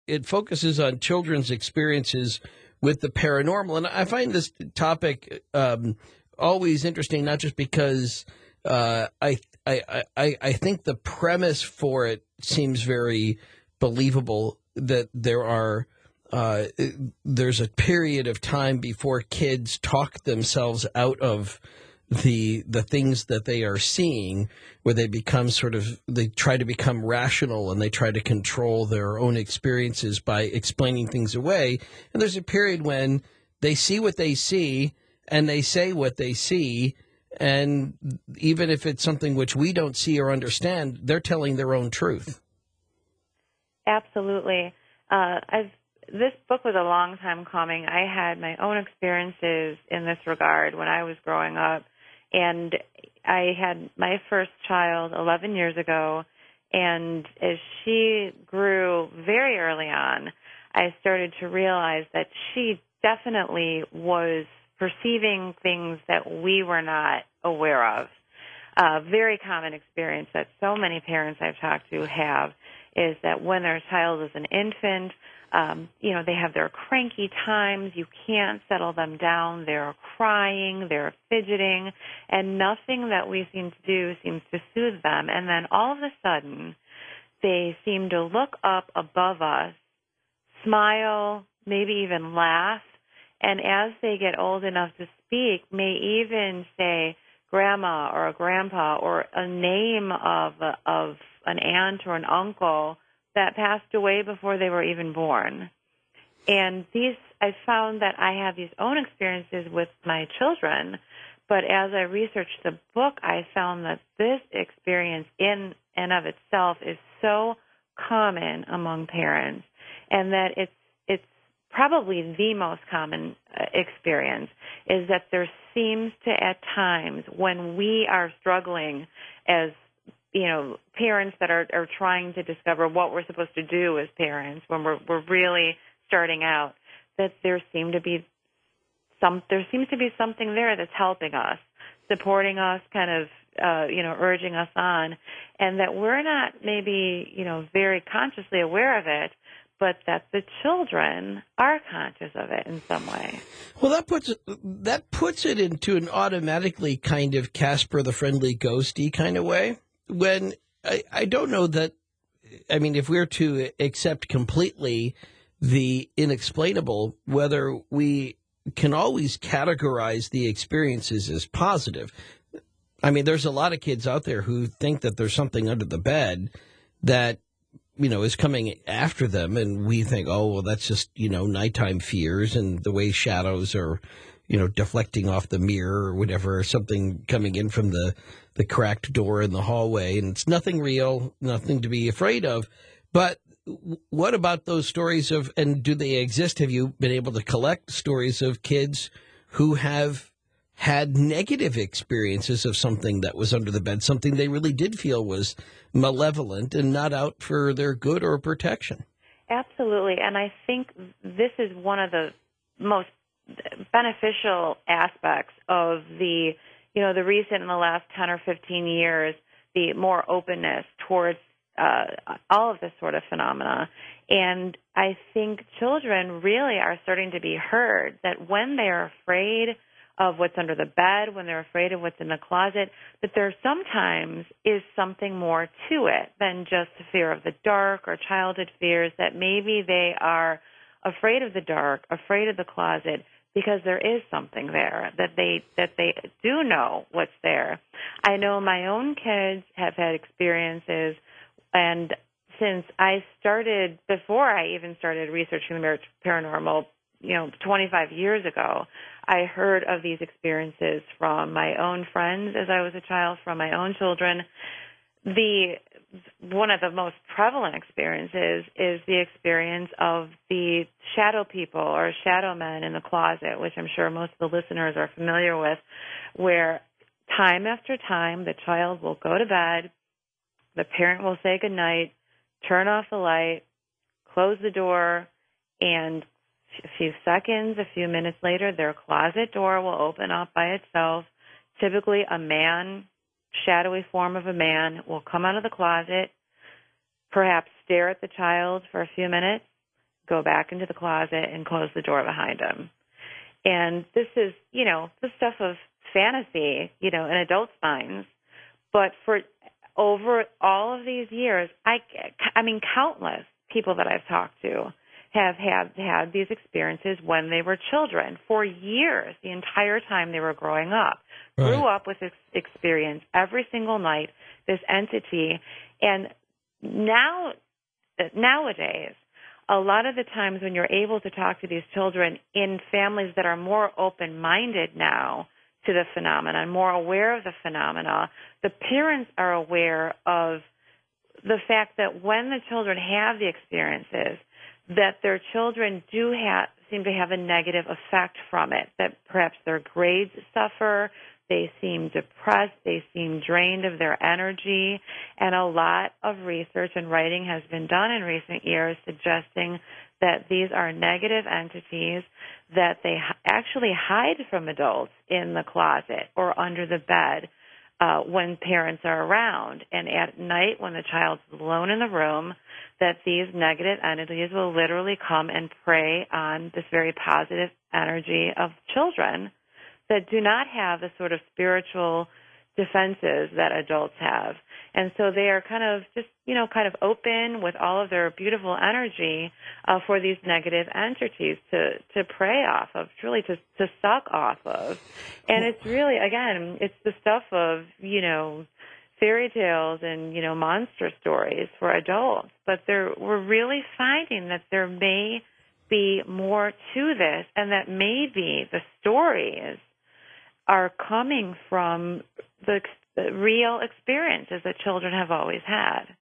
it focuses on children's experiences with the paranormal. And I find this topic always interesting, not just because I think the premise for it seems very believable, that there's a period of time before kids talk themselves out of the things that they are seeing, where they become they try to become rational, and they try to control their own experiences by explaining things away. And there's a period when they see what they see and they say what they see, and even if it's something which we don't see or understand, they're telling their own truth. Absolutely. This book was a long time coming. I had my own experiences in this regard when I was growing up, and I had my first child 11 years ago, and as she grew very early on, I started to realize that she definitely was perceiving things that we were not aware of. A very common experience that so many parents I've talked to have is that when their child is an infant, they have their cranky times. You can't settle them down. They're crying, they're fidgeting, and nothing that we seem to do seems to soothe them. And then all of a sudden, they seem to look up above us, smile, maybe even laugh, and as they get old enough to speak, may even say grandma or a grandpa or a name of an aunt or an uncle that passed away before they were even born. And I found that I have these own experiences with my children, but as I researched the book, I found that this experience in and of itself is so common among parents, and that it's probably the most common experience is that there seems to, at times, when we are struggling as parents that are trying to discover what we're supposed to do as parents, when we're really starting out, that there seems to be something there that's helping us, supporting us, kind of urging us on, and that we're not maybe very consciously aware of it, but that the children are conscious of it in some way. Well, that puts it into an automatically kind of Casper the Friendly Ghosty kind of way. When I don't know that, I mean, if we're to accept completely the inexplainable, whether we can always categorize the experiences as positive. I mean, there's a lot of kids out there who think that there's something under the bed that is coming after them, and we think, oh, well, that's just, nighttime fears and the way shadows are, deflecting off the mirror or whatever, or something coming in from the cracked door in the hallway, and it's nothing real, nothing to be afraid of. But what about those stories and do they exist? Have you been able to collect stories of kids who have had negative experiences of something that was under the bed, something they really did feel was malevolent and not out for their good or protection? Absolutely. And I think this is one of the most beneficial aspects of the recent, in the last 10 or 15 years, the more openness towards all of this sort of phenomena. And I think children really are starting to be heard, that when they are afraid of what's under the bed, when they're afraid of what's in the closet, that there sometimes is something more to it than just the fear of the dark or childhood fears, that maybe they are afraid of the dark, afraid of the closet, because there is something there, that they do know what's there. I know my own kids have had experiences, and since before I even started researching the paranormal, 25 years ago, I heard of these experiences from my own friends as I was a child, from my own children. One of the most prevalent experiences is the experience of the shadow people or shadow men in the closet, which I'm sure most of the listeners are familiar with, where time after time the child will go to bed, the parent will say goodnight, turn off the light, close the door, and a few seconds, a few minutes later, their closet door will open up by itself. Typically, a man, shadowy form of a man, will come out of the closet, perhaps stare at the child for a few minutes, go back into the closet, and close the door behind them. And this is, the stuff of fantasy, in adults' minds. But for over all of these years, I mean, countless people that I've talked to have had these experiences when they were children for years, the entire time they were growing up. Right. Grew up with this experience every single night, this entity. And nowadays, a lot of the times when you're able to talk to these children in families that are more open-minded now to the phenomenon, more aware of the phenomena, the parents are aware of the fact that when the children have the experiences, that their children do seem to have a negative effect from it, that perhaps their grades suffer, they seem depressed, they seem drained of their energy, and a lot of research and writing has been done in recent years suggesting that these are negative entities that they actually hide from adults in the closet or under the bed when parents are around. And at night when the child's alone in the room, that these negative entities will literally come and prey on this very positive energy of children that do not have the sort of spiritual defenses that adults have. And so they are kind of just, kind of open with all of their beautiful energy for these negative entities to prey off of, truly to suck off of. And it's really, again, it's the stuff of, fairy tales and, monster stories for adults. But we're really finding that there may be more to this, and that maybe the stories are coming from the real experiences that children have always had.